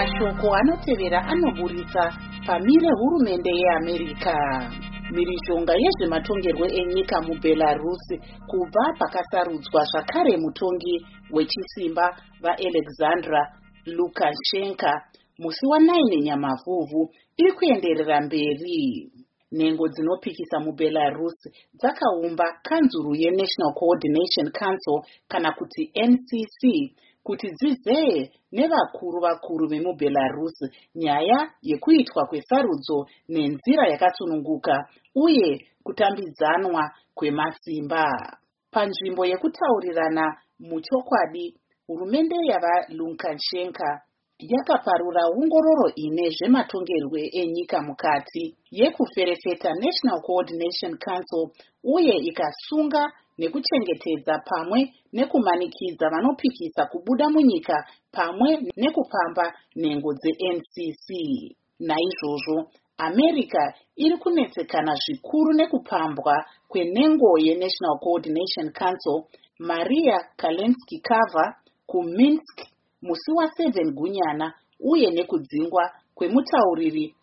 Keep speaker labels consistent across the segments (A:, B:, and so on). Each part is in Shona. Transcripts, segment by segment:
A: mashoko anotevera anoburitsa pamire hurumende yeAmerika. Mhirizhonga yezvematongerwo enyika muBelarus kubva pakasarudzwa zvakare mutongi wechisimba vaAlexander Lukashenko musi wa9 Nyamavhuvhu iri kuenderera mberi. Nhengo dzinopikisa muBelarus dzakaumba kanzuru yeNational Coordination Council kana kuti NCC kuti dzizeye nevakuru vemuBelarus nyaya yekuitwa kwesarudzo nenzira yakasununguka uye kutambidzanwa kwemasimba. Panzvimbo yekutaurirana muchokwadi, hurumende yavaLukashenko yakaparura ongororo ine zvematongerwo enyika mukati yekuferefeta National Coordination Council uye ikasunga nekuchengetedza pamwe nekumanikidza vanopikisa kubuda munyika pamwe nekupamba nhengo dzeNCC. Naizvozvo, America iri kunetsekana zvikuru nekupambwa kwenhengo yeNational Coordination Council Maria Kalinskikava kuMinsk musi wa7 Gunyana uye nekudzingwa kwemutauriri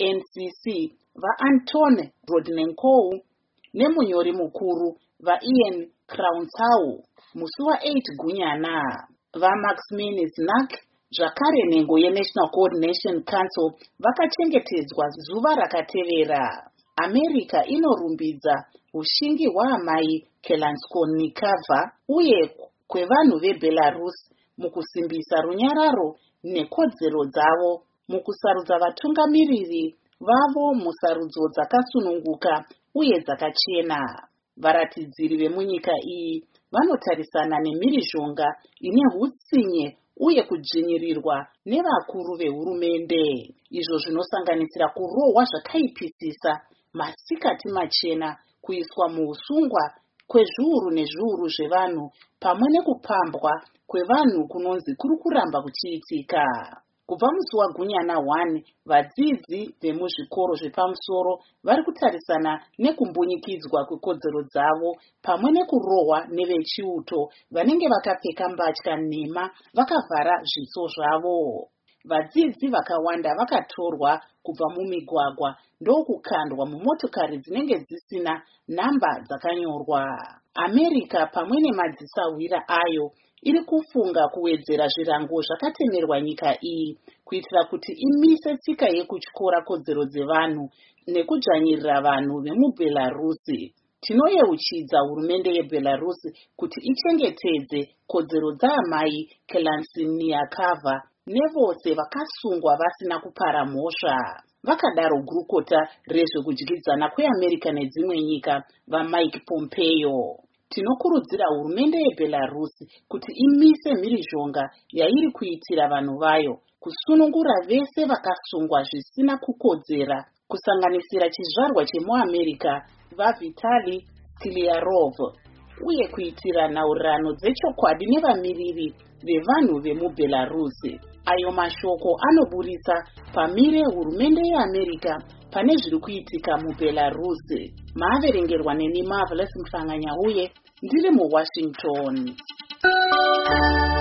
A: weNCC vaAnton Rodnenko nemunyori mukuru vaIan Krautsau musi wa8 Gunyana. VaMaximin Znak zvakare nhengo yeNational Coordination Council vakachengetedzwa zuva rakatevera. America inorumbidza ushingi hwaamai Kelanskonikava uye kwevanhu veBelarus mukusimbisa runyararo nekodzero dzavo mukusarudza vatungamiriri vavo musarudzo dzakasununguka uye dzakachena. Varatidziri vemunyika iyi vanotarisana nemhirizhonga ine hutsinye uye kudzvinyirirwa nevakuru vehurumende, izvo zvinosanganisira kurohwa zvakaipisisa, masikati machena, kuiswa muusungwa kwezviuru nezviuru zvevanhu pamwe nekupambwa kwevanhu kunonzi kuri kuramba kuchiitika. Kubva musi waGunyana 1, vadzidzi vemuzvikoro zvepamusoro vari kutarisana nekumbunyikidzwa kwekodzero dzavo pamwe nekurohwa nevechiuto vanenge vakapfeka mbatya nhema vakavhara zviso zvavo. Vadzidzi vakawanda vakatorwa kubva mumigwagwa ndokukandwa mumotokari dzinenge dzisina nhamba dzakanyorwa. America pamwe nemadzisawira ayo iri kufunga kuwedzera zvirango zvakatemerwa nyika iyi kuitira kuti imise tsika yekutyora kodzero dzevanhu nekudzvanyirira vanhu vemuBelarus. Tinoyeuchidza hurumende yeBelarus kuti ichengetedze kodzero dzaamai Kelanskikava nevose vakasungwa vasina kupara mhosva. Vakadaro gurukota rezvekudyidzana kweAmerika nedzimwe nyika vaMike Pompeo. Tinokurudzira hurumende yeBelarus kuti imise mhirizhonga yairi kuitira vanhu vayo, kusunungura vese vakasungwa zvisina kukodzera, kusanganisira chizvarwa chemuAmerika vaVitali Sklyarov, uye kuitira nhaurirano dzechokwadi nevamiriri vevanhu vemuBelarus. Ayo mashoko anoburitsa pamire hurumende yeAmerika pane zviri kuitika muBelarus. Maaverengerwa neni Marvelous Mhlanganya uye ndiri muWashington.